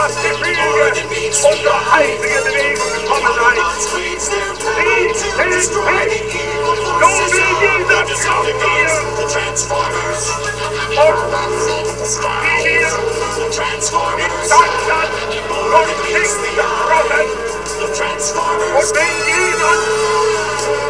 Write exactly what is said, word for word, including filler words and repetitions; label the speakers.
Speaker 1: das Gefüge unserer einzigen Bewegung gekommen seid. Sie sind fest, so wie dieser Knopf hier. Und wie wir in Deutschland und Schicht gebrochen. Und wenn jemand